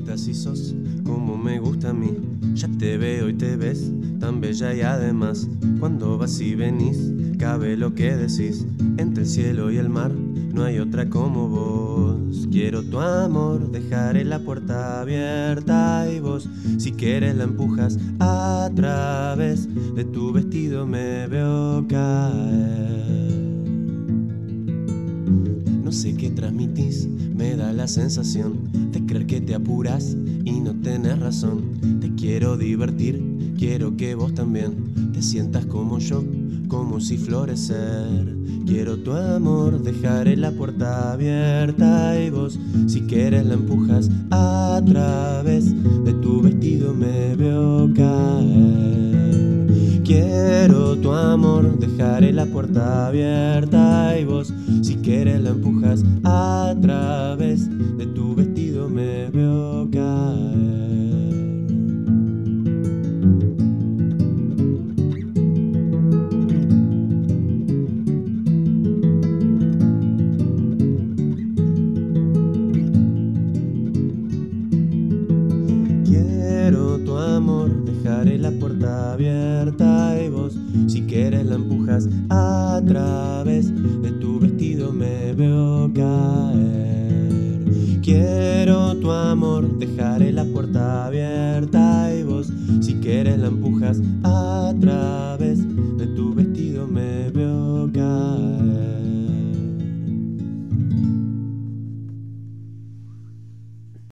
bonita si sos como me gusta a mí. Ya te veo y te ves tan bella y además cuando vas y venís cabe lo que decís. Entre el cielo y el mar no hay otra como vos. Quiero tu amor, dejaré la puerta abierta y vos si quieres la empujas a través de tu vestido me veo caer. No sé qué transmitís, me da la sensación de creer que te apuras y no tenés razón. Te quiero divertir, quiero que vos también te sientas como yo, como si florecer. Quiero tu amor, dejaré la puerta abierta y vos si quieres la empujas a través de tu vestido me veo caer. Quiero tu amor, dejaré la puerta abierta y vos si quieres la empujas a través de tu vestido me veo caer. Quiero tu amor, dejaré la puerta abierta y vos si quieres la empujas a través de tu vestido me veo caer.